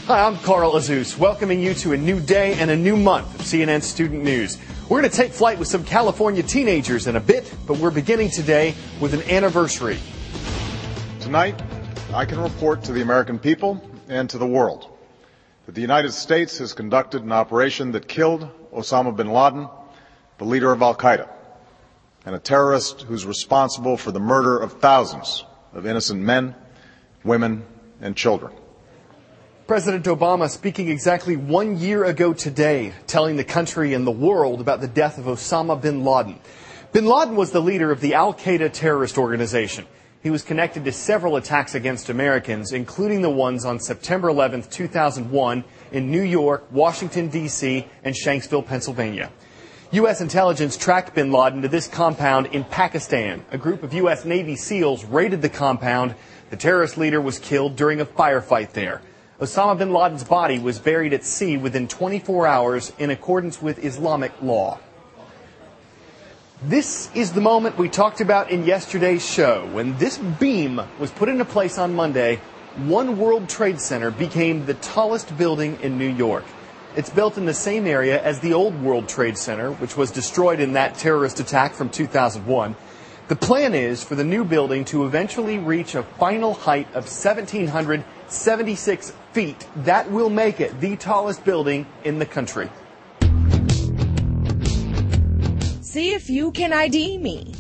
Hi, I'm Carl Azus, welcoming you to a new day and a new month of CNN Student News. We're going to take flight with some California teenagers in a bit, but we're beginning today with an anniversary. Tonight, I can report to the American people and to the world that the United States has conducted an operation that killed Osama bin Laden, the leader of Al-Qaeda, and a terrorist who's responsible for the murder of thousands of innocent men, women, and children. President Obama speaking exactly 1 year ago today, telling the country and the world about the death of Osama bin Laden. Bin Laden was the leader of the Al-Qaeda terrorist organization. He was connected to several attacks against Americans, including the ones on September 11, 2001 in New York, Washington, D.C., and Shanksville, Pennsylvania. U.S. intelligence tracked bin Laden to this compound in Pakistan. A group of U.S. Navy SEALs raided the compound. The terrorist leader was killed during a firefight there. Osama bin Laden's body was buried at sea within 24 hours in accordance with Islamic law. This is the moment we talked about in yesterday's show. When this beam was put into place on Monday, One World Trade Center became the tallest building in New York. It's built in the same area as the old World Trade Center, which was destroyed in that terrorist attack from 2001. The plan is for the new building to eventually reach a final height of 1,776 feet. That will make it the tallest building in the country. See if you can ID me.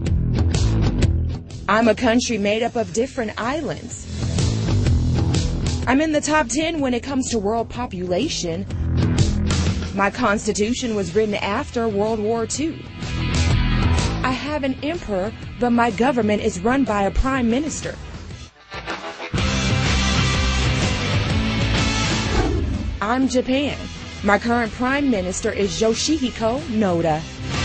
I'm a country made up of different islands. I'm in the top 10 when it comes to world population. My constitution was written after World War II. I have an emperor, but my government is run by a prime minister. I'm Japan. My current prime minister is Yoshihiko Noda.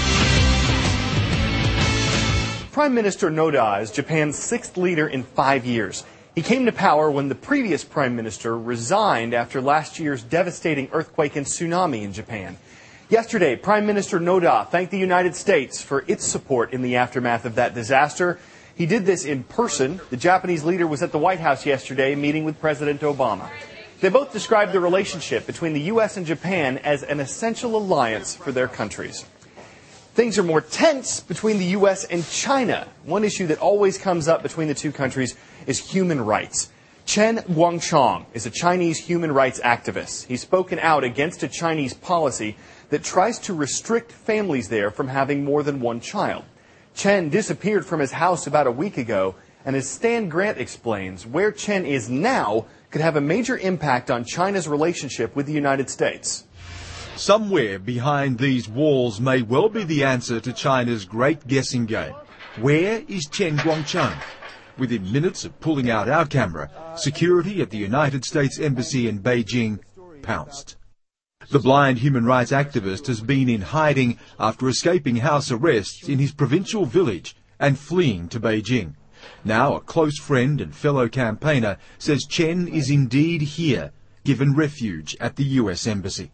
Prime Minister Noda is Japan's sixth leader in 5 years. He came to power when the previous prime minister resigned after last year's devastating earthquake and tsunami in Japan. Yesterday, Prime Minister Noda thanked the United States for its support in the aftermath of that disaster. He did this in person. The Japanese leader was at the White House yesterday meeting with President Obama. They both described the relationship between the U.S. and Japan as an essential alliance for their countries. Things are more tense between the U.S. and China. One issue that always comes up between the two countries is human rights. Chen Guangchang is a Chinese human rights activist. He's spoken out against a Chinese policy that tries to restrict families there from having more than one child. Chen disappeared from his house about a week ago, and as Stan Grant explains, where Chen is now could have a major impact on China's relationship with the United States. Somewhere behind these walls may well be the answer to China's great guessing game. Where is Chen Guangchang? Within minutes of pulling out our camera, security at the United States Embassy in Beijing pounced. The blind human rights activist has been in hiding after escaping house arrests in his provincial village and fleeing to Beijing. Now a close friend and fellow campaigner says Chen is indeed here, given refuge at the US Embassy.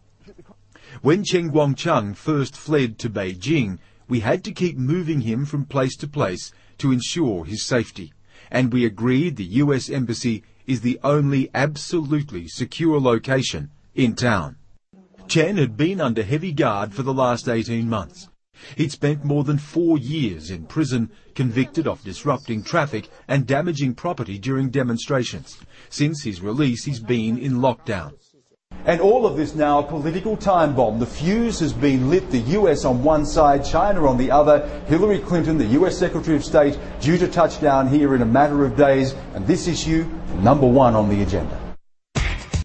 When Chen Guangchang first fled to Beijing, we had to keep moving him from place to place to ensure his safety. And we agreed the US Embassy is the only absolutely secure location in town. Chen had been under heavy guard for the last 18 months. He'd spent more than 4 years in prison, convicted of disrupting traffic and damaging property during demonstrations. Since his release, he's been in lockdown. And all of this now a political time bomb. The fuse has been lit, the US on one side, China on the other. Hillary Clinton, the US Secretary of State, due to touch down here in a matter of days. And this issue, number one on the agenda.